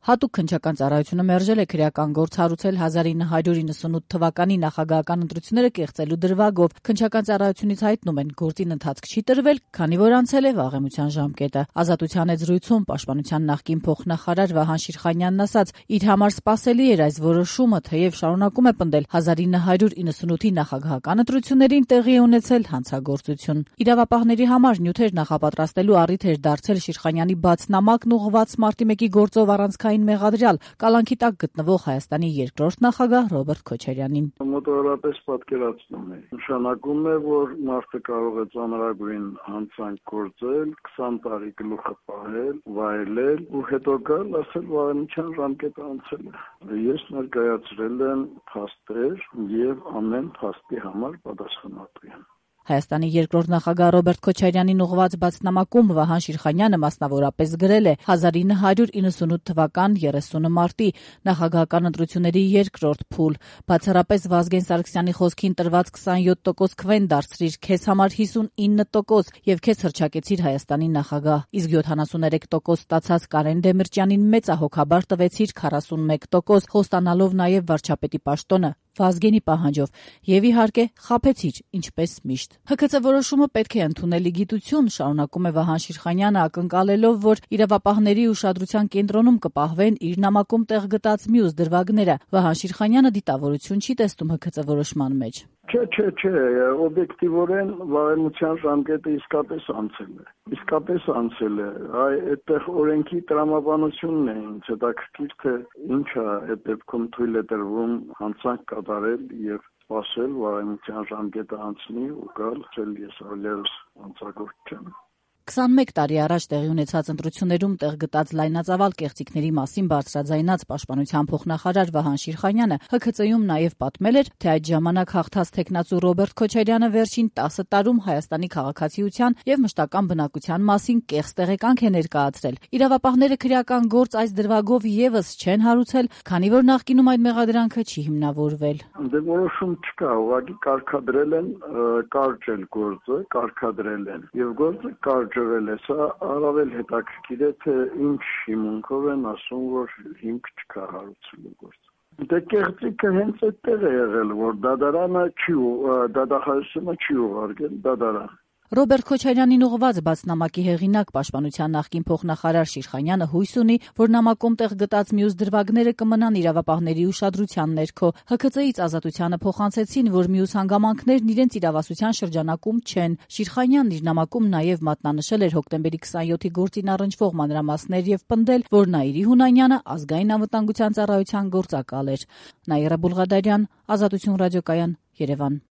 Հատուկ քննչական ծառայությունը մերժել է քրեական գործ հարուցել 1998 թվականի նախագահական ընտրությունները կեղծելու դրվագով։ Քննչական ծառայությունից հայտնում են, գործին ընթացք չի տրվել, քանի որ անցել է վաղեմության ժամկետը։ Ազատության հետ զրույցում Պաշտպանության նախկին փոխնախարար Վահան Շիրխանյանն ասաց, իր համար սպասելի էր այս որոշումը, թեև շարունակում է պնդել 1998-ի նախագահական ընտրություններին տեղի է ունեցել հանցագործություն։ Իրավապահների համար նյութեր նախապատրաստելու առիթ էր դարձել Շիրխանյանի բաց նամակն ուղղված մարտի 1-ի գործով առանցքային մեղադրյալ կալանքի տակ գտնվող Հայաստանի երկրորդ նախագահ Ռոբերտ Քոչարյանին։ Մոտավորապես պատկերացնում է։ Նշանակում է, որ մարդը կարող է ծանրագույն հանցանք գործել, 20 տարի գլուխը պահել, վայելել ու հետո գալ ասել վարենության ժամկետը անցել է։ Ես ներկայացրել եմ փաստեր եւ ամեն փաստի համար պատասխանատու եմ։ Հայաստանի երկրորդ նախագահ Ռոբերտ Քոչարյանին ուղղված բացնամակում Վահան Շիրխանյանը մասնավորապես գրել է 1998 թվական 30 մարտի նախագահական ընտրությունների երկրորդ փուլ։ Բացառապես Վազգեն Սարգսյանի խոսքին տրված 27% քվեն դարձրիր, քեզ համար 59% եւ քեզ հռչակեցիր Հայաստանի նախագահ։ Իսկ 73% ստացած Կարեն Դեմիրճյանին մեծահոգաբար տվեցիր 41%, խոստանալով նաեւ վարչապետի պաշտոնը Վազգենի պահանջով եւ իհարկե խաբեցիր, ինչպես միշտ։ ՀՔԾ որոշումը պետք է ընդունելի գիտություն, շարունակում է Վահան Շիրխանյանը ակնկալելով, որ իրավապահների ուշադրության կենտրոնում կպահվեն իր նամակում տեղ գտած մյուս դրվագները։ Վահան Շիրխանյանը դիտավորություն չի տեսնում ՀՔԾ որոշման մեջ։ Չէ, օբյեկտիվորեն վարենության ժամկետը իսկապես անցել է։ Այդտեղ օրենքի տրամաբանությունն է ինձ հետաքրքիր, թե ինչ է այդ դեպքում թույլ է տրվում հանցանք կատարել եւ սպասել վարենության ժամկետը անցնի ու գալ, ես այլևս հանցագործ չեմ։ 21 տարի առաջ տեղի ունեցած ընտրություններում տեղ գտած լայնածավալ կեղծիքների մասին բարձրաձայնած Պաշտպանության փոխնախարար Վահան Շիրխանյանը ՀՔԾ-ում նաև պատմել էր, թե այդ ժամանակ հաղթած թեկնածու Ռոբերտ Քոչարյանը վերջին 10 տարում Հայաստանի քաղաքացիության եւ մշտական բնակության մասին կեղծ տեղեկանք է ներկայացրել։ Իրավապահները քրեական գործ այս դրվագով եւս չեն հարուցել, քանի որ նախկինում այդ մեղադրանքը չի հիմնավորվել։ Դե որոշում չկա, ուղղակի կարգադրել են կարճել գործը, կարգադրել են եւ գործը կարճել է, սա առավել հետաքրքիր է, թե ինչ հիմունքով են ասում, որ հիմք չկա հարուցելու գործը։ Դե կեղծիքը հենց այդտեղ է եղել, որ դատախազությունը չի ուղարկել դատարան։ Ռոբերտ Քոչարյանին ուղղված բացնամակի հեղինակ Պաշտպանության նախկին փոխնախարար Շիրխանյանը հույս ունի, որ նամակում տեղ գտած մյուս դրվագները կմնան իրավապահների ուշադրության ներքո։ ՀՔԾ-ից Ազատությանը փոխանցեցին, որ մյուս հանգամանքներն իրենց իրավասության շրջանակում չեն։ Շիրխանյանն իր նամակում նաև մատնանշել էր հոկտեմբերի 27-ի գործին առնչվող մանրամասներ եւ պնդել, որ Նաիրի Հունանյանը ազգային անվտանգության ծառայության գործակալ էր։ Նաիրա Բուլղադարյան, Ազատություն ռադիոկայան, Երևան։